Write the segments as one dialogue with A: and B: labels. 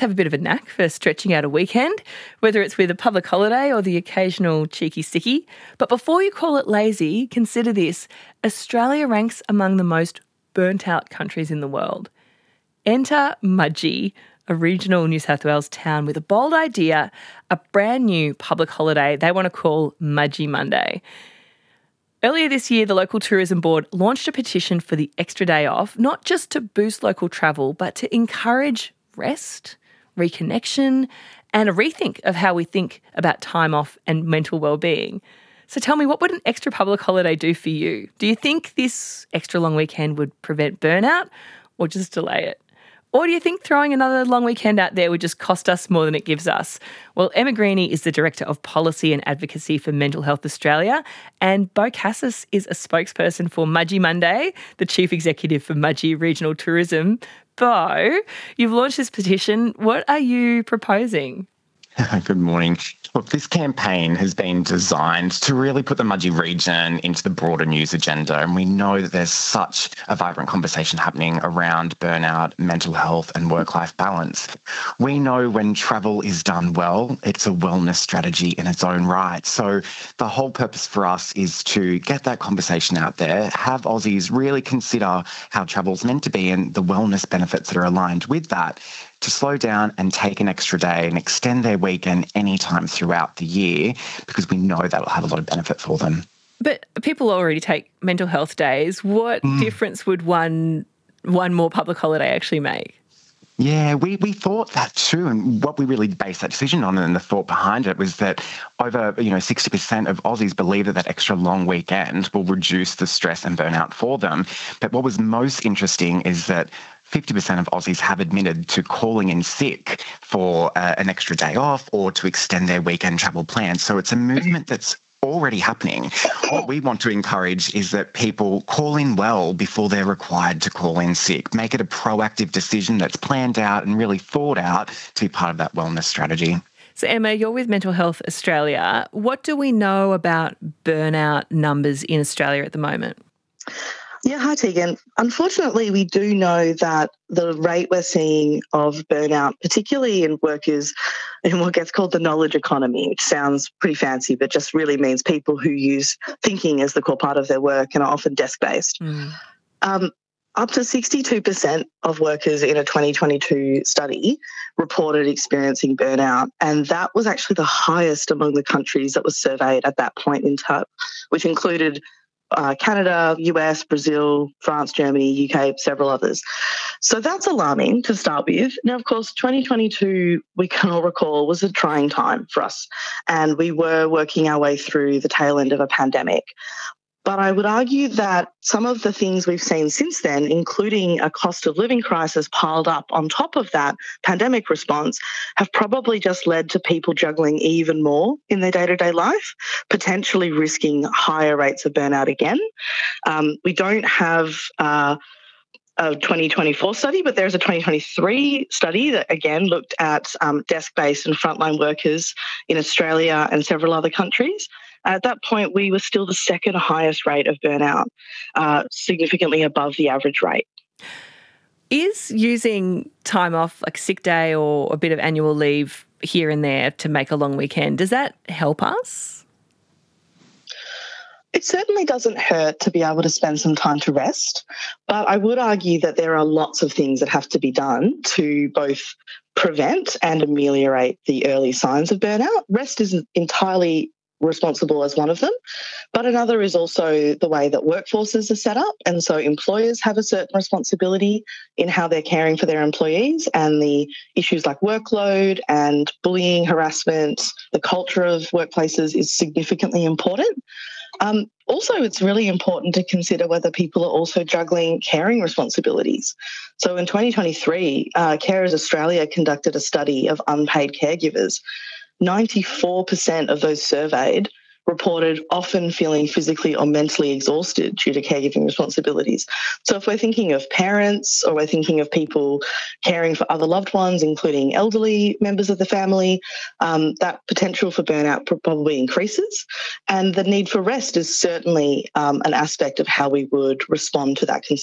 A: have a bit of a knack for stretching out a weekend, whether it's with a public holiday or the occasional cheeky sticky. But before you call it lazy, consider this. Australia ranks among the most burnt out countries in the world. Enter Mudgee, a regional New South Wales town with a bold idea, a brand new public holiday they want to call Mudgee Monday. Earlier this year, the local tourism board launched a petition for the extra day off, not just to boost local travel, but to encourage rest, reconnection, and a rethink of how we think about time off and mental well-being. So tell me, what would an extra public holiday do for you? Do you think this extra long weekend would prevent burnout or just delay it? Or do you think throwing another long weekend out there would just cost us more than it gives us? Well, Emma Greeny is the Director of Policy and Advocacy for Mental Health Australia, and Bo Cassis is a spokesperson for Mudgee Monday, the Chief Executive for Mudgee Regional Tourism. Bo, you've launched this petition. What are you proposing?
B: Good morning. Look, this campaign has been designed to really put the Mudgee region into the broader news agenda, and we know that there's such a vibrant conversation happening around burnout, mental health and work-life balance. We know when travel is done well, it's a wellness strategy in its own right. So the whole purpose for us is to get that conversation out there, have Aussies really consider how travel's meant to be and the wellness benefits that are aligned with that, to slow down and take an extra day and extend their weekend anytime throughout the year, because we know that'll have a lot of benefit for them.
A: But people already take mental health days. What difference would one more public holiday actually make?
B: Yeah, we thought that too, and what we really based that decision on and the thought behind it was that over 60% of Aussies believe that extra long weekend will reduce the stress and burnout for them. But what was most interesting is that 50% of Aussies have admitted to calling in sick for an extra day off or to extend their weekend travel plans. So it's a movement that's already happening. What we want to encourage is that people call in well before they're required to call in sick. Make it a proactive decision that's planned out and really thought out to be part of that wellness strategy.
A: So Emma, you're with Mental Health Australia. What do we know about burnout numbers in Australia at the moment?
C: Yeah, hi Tegan. Unfortunately, we do know that the rate we're seeing of burnout, particularly in workers in what gets called the knowledge economy, which sounds pretty fancy, but just really means people who use thinking as the core part of their work and are often desk-based. Up to 62% of workers in a 2022 study reported experiencing burnout, and that was actually the highest among the countries that was surveyed at that point in time, which included Canada, US, Brazil, France, Germany, UK, several others. So that's alarming to start with. Now, of course, 2022, we can all recall, was a trying time for us, and we were working our way through the tail end of a pandemic. But I would argue that some of the things we've seen since then, including a cost of living crisis piled up on top of that pandemic response, have probably just led to people juggling even more in their day-to-day life, potentially risking higher rates of burnout again. We don't have a 2024 study, but there's a 2023 study that, again, looked at desk-based and frontline workers in Australia and several other countries. At that point, we were still the second highest rate of burnout, significantly above the average rate.
A: Is using time off, like sick day or a bit of annual leave here and there to make a long weekend, does that help us?
C: It certainly doesn't hurt to be able to spend some time to rest, but I would argue that there are lots of things that have to be done to both prevent and ameliorate the early signs of burnout. Rest isn't entirely responsible as one of them, but another is also the way that workforces are set up, and so employers have a certain responsibility in how they're caring for their employees, and the issues like workload and bullying, harassment, the culture of workplaces is significantly important. Also, it's really important to consider whether people are also juggling caring responsibilities. So in 2023, Carers Australia conducted a study of unpaid caregivers. 94% of those surveyed reported often feeling physically or mentally exhausted due to caregiving responsibilities. So if we're thinking of parents or we're thinking of people caring for other loved ones, including elderly members of the family, that potential for burnout probably increases. And the need for rest is certainly an aspect of how we would respond to that concern.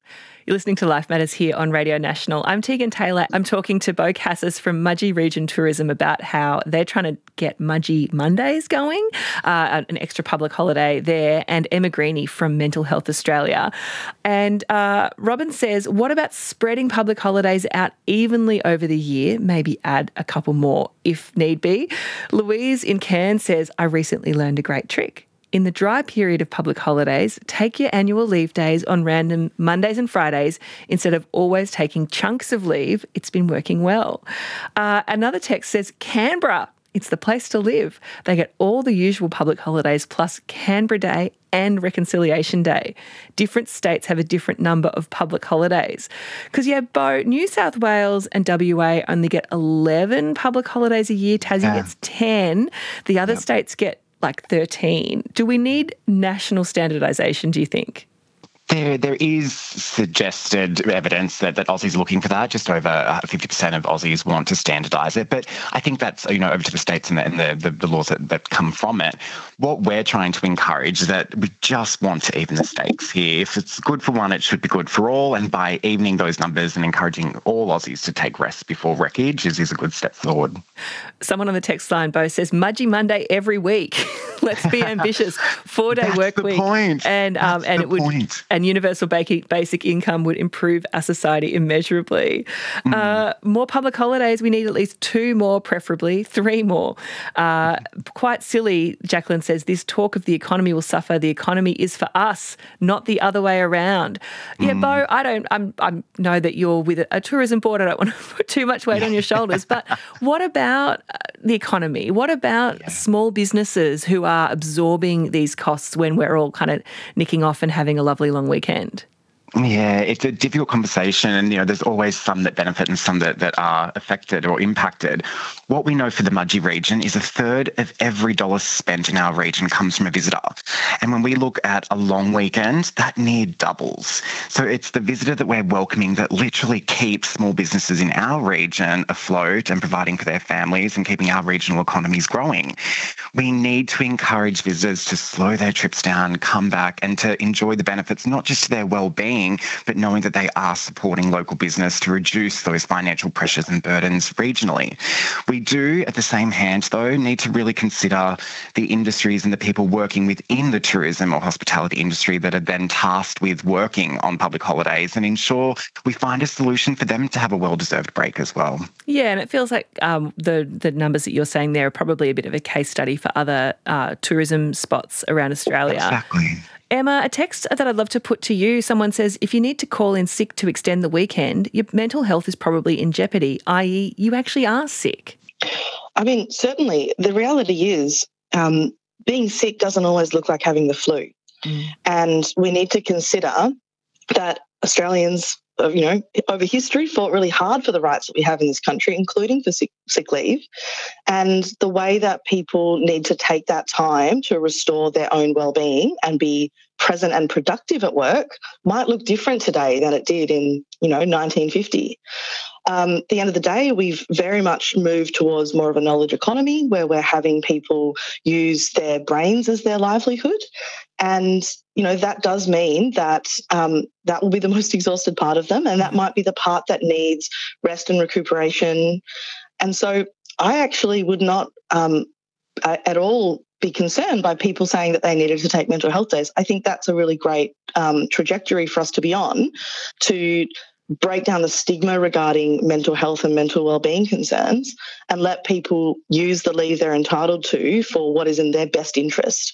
A: You're listening to Life Matters here on Radio National. I'm Tegan Taylor. I'm talking to Beau Cassis from Mudgee Region Tourism about how they're trying to get Mudgee Mondays going, an extra public holiday there, and Emma Greeny from Mental Health Australia. And Robin says, what about spreading public holidays out evenly over the year? Maybe add a couple more if need be. Louise in Cairns says, I recently learned a great trick. In the dry period of public holidays, take your annual leave days on random Mondays and Fridays instead of always taking chunks of leave. It's been working well. Another text says, Canberra, it's the place to live. They get all the usual public holidays plus Canberra Day and Reconciliation Day. Different states have a different number of public holidays. Because, Beau, New South Wales and WA only get 11 public holidays a year. Tassie gets 10. The other states get like 13. Do we need national standardisation, do you think?
B: There is suggested evidence that Aussies are looking for that. Just over 50% of Aussies want to standardise it. But I think that's, over to the states and the laws that come from it. What we're trying to encourage is that we just want to even the stakes here. If it's good for one, it should be good for all. And by evening those numbers and encouraging all Aussies to take rest before wreckage is a good step forward.
A: Someone on the text line, Beau, says, Mudgee Monday every week. Let's be ambitious. 4-day work week.
B: Point.
A: And it would point. And universal basic income would improve our society immeasurably. More public holidays. We need at least 2 more, preferably 3 more. Quite silly, Jacqueline says, this talk of the economy will suffer. The economy is for us, not the other way around. Yeah, Beau, I know that you're with a tourism board. I don't want to put too much weight on your shoulders, but what about the economy? What about small businesses who are absorbing these costs when we're all kind of nicking off and having a lovely long weekend?
B: Yeah, it's a difficult conversation, and there's always some that benefit and some that are affected or impacted. What we know for the Mudgee region is 1/3 of every dollar spent in our region comes from a visitor. And when we look at a long weekend, that near doubles. So it's the visitor that we're welcoming that literally keeps small businesses in our region afloat and providing for their families and keeping our regional economies growing. We need to encourage visitors to slow their trips down, come back, and to enjoy the benefits, not just to their well-being, but knowing that they are supporting local business to reduce those financial pressures and burdens regionally. We do, at the same hand, though, need to really consider the industries and the people working within the tourism or hospitality industry that are then tasked with working on public holidays and ensure we find a solution for them to have a well-deserved break as well. Yeah,
A: and it feels like the numbers that you're saying there are probably a bit of a case study for other tourism spots around Australia.
B: Exactly.
A: Emma, a text that I'd love to put to you. Someone says, if you need to call in sick to extend the weekend, your mental health is probably in jeopardy, i.e. you actually are sick.
C: I mean, certainly the reality is being sick doesn't always look like having the flu. And we need to consider that Australians, over history fought really hard for the rights that we have in this country, including for sick leave. And the way that people need to take that time to restore their own well-being and be present and productive at work might look different today than it did in, 1950. At the end of the day, we've very much moved towards more of a knowledge economy where we're having people use their brains as their livelihood. And, that does mean that that will be the most exhausted part of them, and that might be the part that needs rest and recuperation. And so I actually would not at all be concerned by people saying that they needed to take mental health days. I think that's a really great trajectory for us to be on, to break down the stigma regarding mental health and mental wellbeing concerns and let people use the leave they're entitled to for what is in their best interest.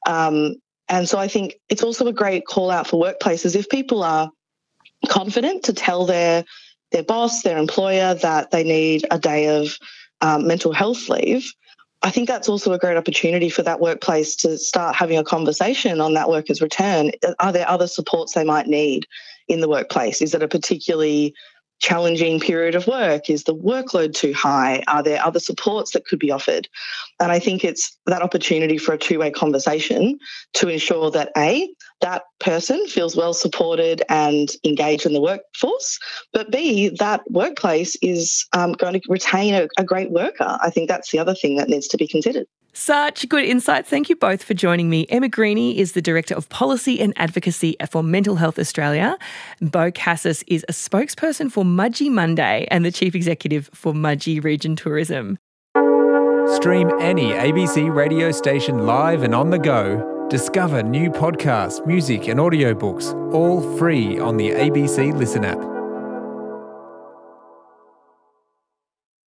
C: And so I think it's also a great call out for workplaces. If people are confident to tell their boss, their employer that they need a day of mental health leave, I think that's also a great opportunity for that workplace to start having a conversation on that worker's return. Are there other supports they might need in the workplace? Is it a particularly challenging period of work? Is the workload too high? Are there other supports that could be offered? And I think it's that opportunity for a two-way conversation to ensure that A, that person feels well supported and engaged in the workforce, but B, that workplace is going to retain a great worker. I think that's the other thing that needs to be considered.
A: Such good insights. Thank you both for joining me. Emma Greeny is the Director of Policy and Advocacy for Mental Health Australia. Beau Cassis is a spokesperson for Mudgee Monday and the Chief Executive for Mudgee Region Tourism.
D: Stream any ABC radio station live and on the go. Discover new podcasts, music and audiobooks, all free on the ABC Listen app.